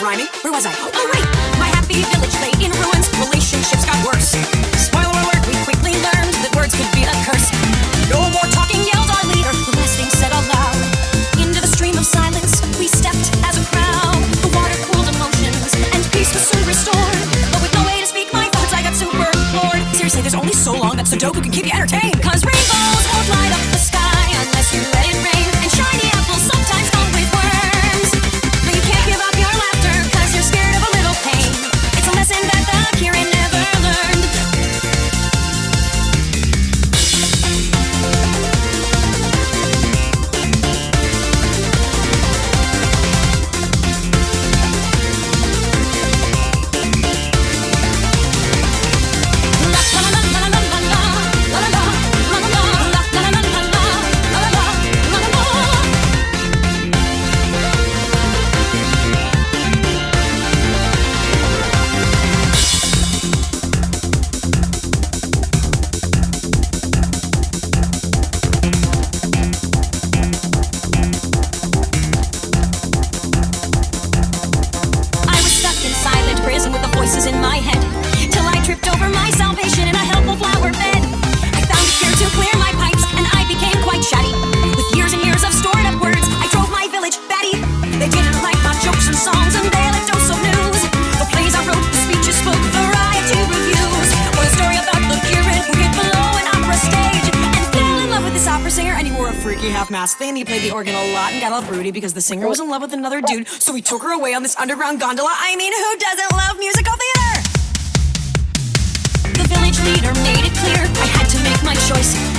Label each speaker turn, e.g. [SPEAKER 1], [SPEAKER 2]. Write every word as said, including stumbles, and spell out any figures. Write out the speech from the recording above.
[SPEAKER 1] rhyming. Where was I? Oh wait! My happy village lay in ruins. Relationships got worse. Spoiler alert, we quickly learned that words could be a curse. No more talking, yelled our leader. The last thing said aloud. Into the stream of silence, we stepped as a crowd. The water cooled emotions, and peace was soon restored. But with no way to speak my thoughts, I got super bored. Seriously, there's only so long that Sudoku can keep you entertained. Cause rainbows won't light up the sky unless you let it rain. And shiny apples sometimes come with worms. But you can't give up your laughter cause you're scared of a little pain. It's a lesson that the Kirin never learned. Voices in my head, till I tripped over my salvation in a helpful flower bed. I found it here to clear my pipes, and I became quite chatty. With years and years of stored up words, I drove my village batty. They didn't like my jokes and songs, and they let dose of news. The plays I wrote, the speeches spoke, variety reviews. Or the story about the Kirin who hid below an opera stage and fell in love with this opera singer, and he wore a freaky half-mask thing. He played the organ a lot and got all broody because the singer was in love with another dude. So we took her away on this underground gondola. I mean, who doesn't love musical theater? The village leader made it clear I had to make my choice.